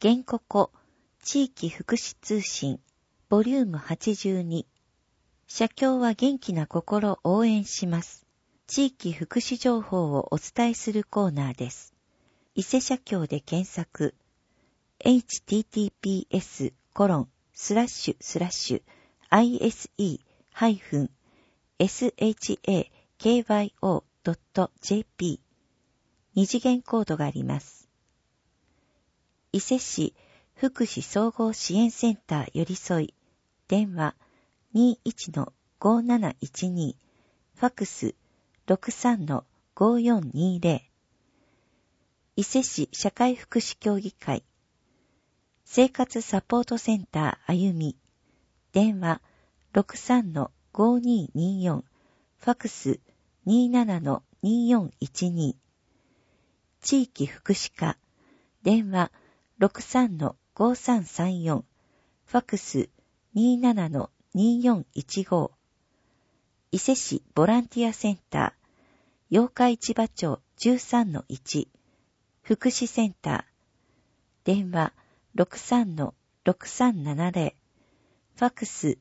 原告地域福祉通信ボリューム82。社協は元気な心を応援します。地域福祉情報をお伝えするコーナーです。伊勢社協で検索。https://ise-shakyo.jp 二次元コードがあります。伊勢市福祉総合支援センターよりそい、電話 21-5712、ファクス 63-5420。伊勢市社会福祉協議会、生活サポートセンターあゆみ、電話 63-5224、ファクス 27-2412。地域福祉課、電話 63-5334、ファクス 27-2415。伊勢市ボランティアセンター、八日市場町 13-1、福祉センター、電話 63-6370、ファクス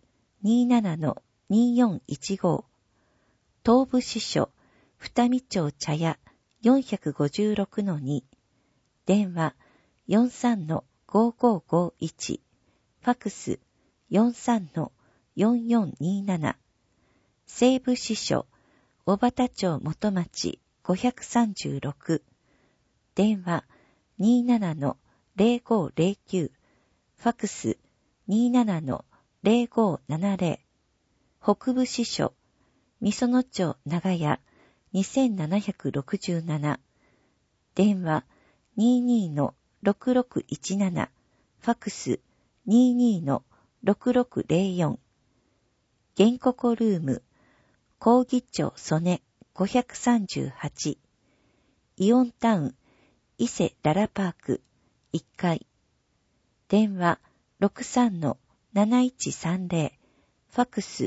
27-2415。東部支所、二見町茶屋 456-2、電話 43-5551、ファクス 43-4427。西部支所、小畑町元町536、電話 27-0509、ファクス 27-0570。北部支所、みその町長屋2767、電話 22-6617、ファクス 22-6604。原告ルーム、講義町曽根538、イオンタウン伊勢ララパーク1階、電話 63-7130、ファクス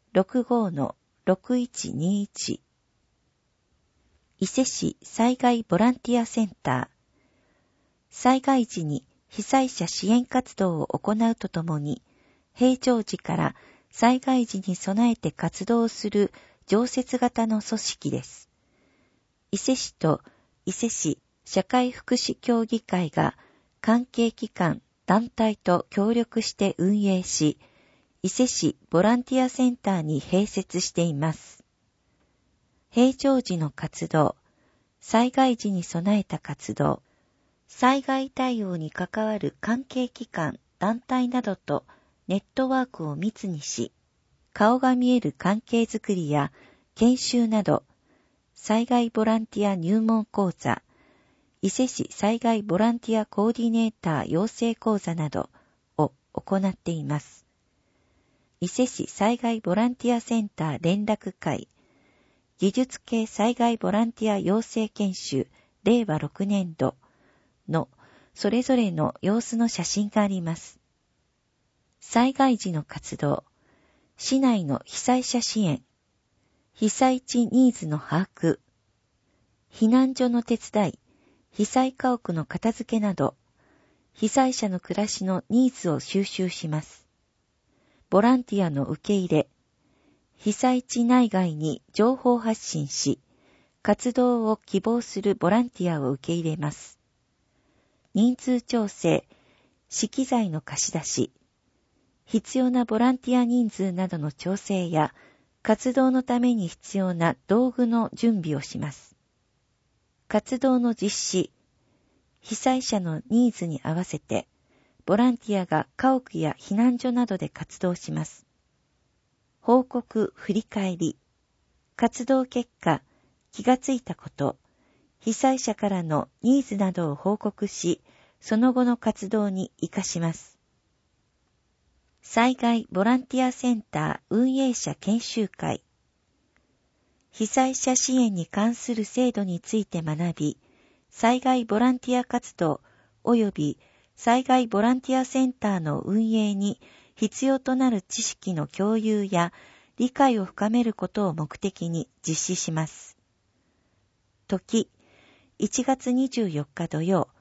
65-6121。伊勢市災害ボランティアセンター、災害時に被災者支援活動を行うとともに、平常時から災害時に備えて活動する常設型の組織です。伊勢市と伊勢市社会福祉協議会が関係機関、団体と協力して運営し、伊勢市ボランティアセンターに併設しています。平常時の活動、災害時に備えた活動、災害対応に関わる関係機関、団体などとネットワークを密にし、顔が見える関係づくりや研修など、災害ボランティア入門講座、伊勢市災害ボランティアコーディネーター養成講座などを行っています。伊勢市災害ボランティアセンター連絡会、技術系災害ボランティア養成研修令和6年度のそれぞれの様子の写真があります。災害時の活動、市内の被災者支援、被災地ニーズの把握、避難所の手伝い、被災家屋の片付けなど、被災者の暮らしのニーズを収集します。ボランティアの受け入れ、被災地内外に情報発信し、活動を希望するボランティアを受け入れます。人数調整、資機材の貸し出し、必要なボランティア人数などの調整や、活動のために必要な道具の準備をします。活動の実施、被災者のニーズに合わせて、ボランティアが家屋や避難所などで活動します。報告・振り返り、活動結果、気がついたこと、被災者からのニーズなどを報告し、その後の活動に生かします。災害ボランティアセンター運営者研修会、被災者支援に関する制度について学び、災害ボランティア活動及び災害ボランティアセンターの運営に必要となる知識の共有や理解を深めることを目的に実施します。時、1月24日土曜、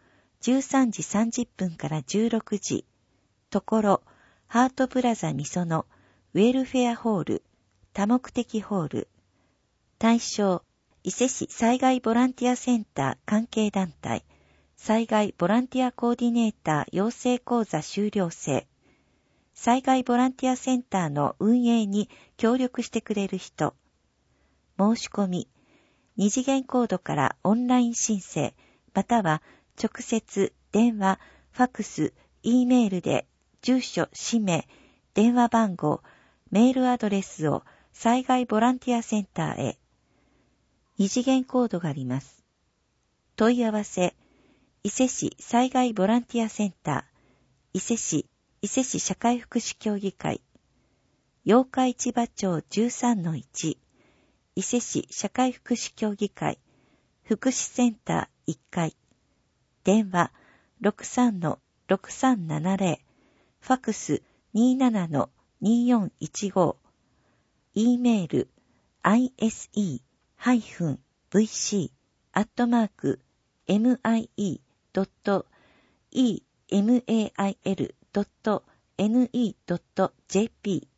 13時30分から16時、ところ、ハートプラザみそのウェルフェアホール、多目的ホール。対象、伊勢市災害ボランティアセンター関係団体、災害ボランティアコーディネーター養成講座修了生。災害ボランティアセンターの運営に協力してくれる人。申し込み、二次元コードからオンライン申請、または直接電話、ファクス、Eメールで住所、氏名、電話番号、メールアドレスを災害ボランティアセンターへ。二次元コードがあります。問い合わせ、伊勢市災害ボランティアセンター、伊勢市社会福祉協議会、八日市場町 13-1、伊勢市社会福祉協議会、福祉センター1階、電話 63-6370、ファクス 27-2415、Eメール ise-mie.email.ne.jp